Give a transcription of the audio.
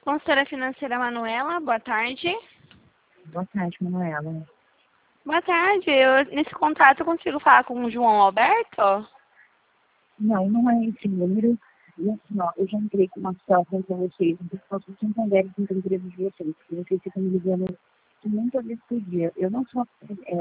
Consultora financeira Manuela, boa tarde. Boa tarde, Manuela. Boa tarde, nesse contrato eu consigo falar com o João Alberto? Não é esse número. E assim, ó, eu já entrei com uma situação para vocês, então posso te entender com a empresa de vocês, porque vocês ficam me ligando muitas vezes por dia. Eu não sou